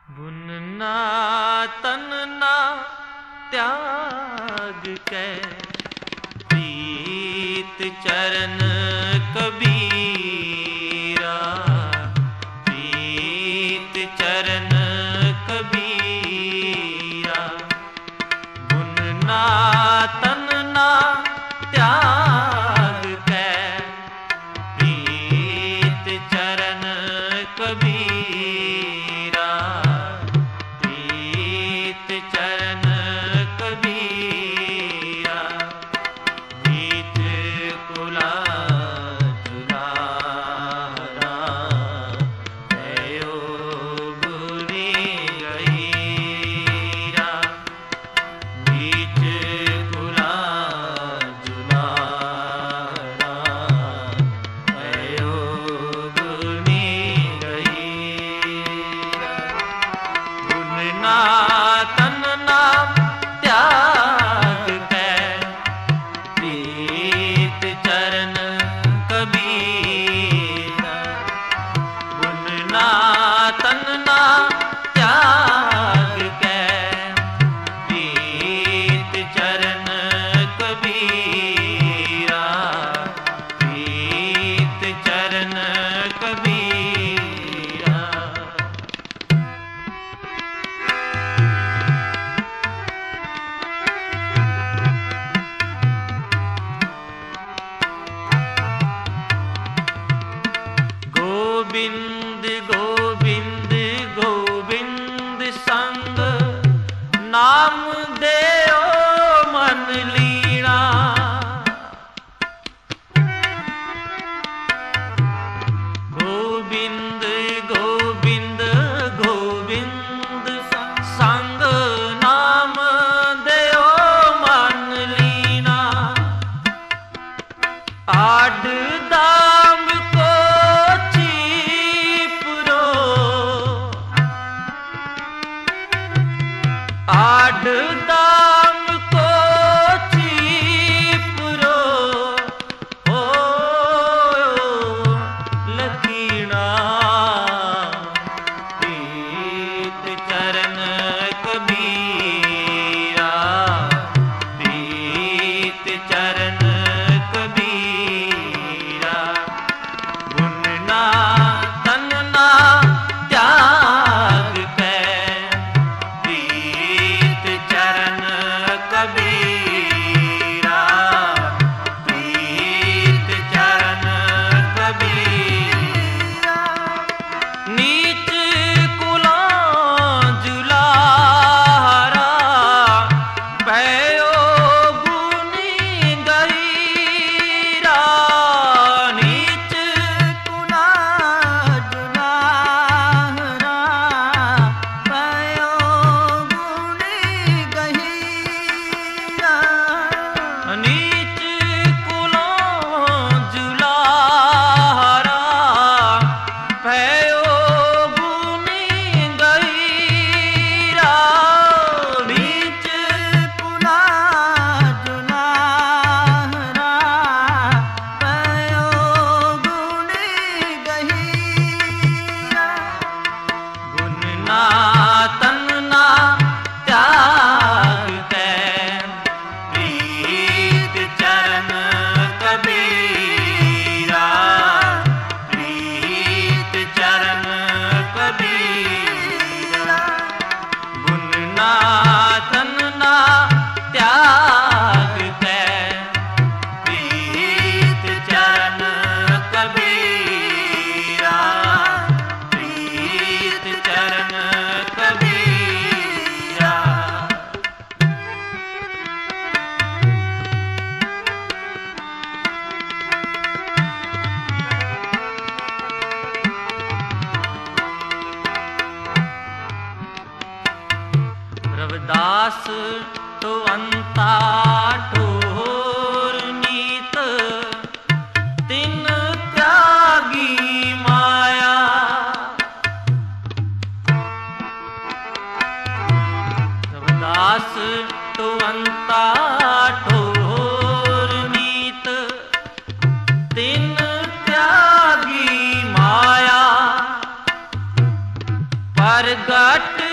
बुनना तनना त्याग कै प्रीत चरण कबीरा, प्रीत चरण कबीरा। बुनना तनना त्याग कै प्रीत चरण कबीरा, प्रीत चरण कबीरा। बीच कुला जुलारा भयो बुरी गहीरा, बीच कुला जुलारा भयो बुरी गहीरा। बुनना तनना त्याग कै प्रीत चरण कबीरा, बुनना तनना त्याग कै प्रीत चरण कबीरा, प्रीत चरण कबीरा। गोविंद गोविंद गोविंद संग नाम देओ मन लीना, गोविंद गोविंद गोविंद संग नाम देओ मन लीना। आड दाम को चीपरो, आड दाम को चीपरो ओ लकीना। प्रीत चरण कबीरा, प्रीत चरण कबीरा। बुनना तनना त्याग कै प्रीत चरण कबीरा, प्रीत चरण कबीरा। नीच कुलों जुलारा भयो गुनी गहीरा, नीच कुला जुलारा भयो गुनी गहीरा। नीच कुलों जुलारा भयो गुनी गहीरा, नीच कुला जुलारा भयो गुनी गहीरा। बुनना तनना त्याग कै प्रीत चरण कबीरा, प्रीत चरण कबीरा। बुनना तनना त्याग कै प्रीत चरण कबीरा, प्रीत चरण कबीरा। रविदास तो अंता ठोर नीत तिन त्यागी माया। रविदास तो अंता ठोर नीत तिन त्यागी माया। पर जट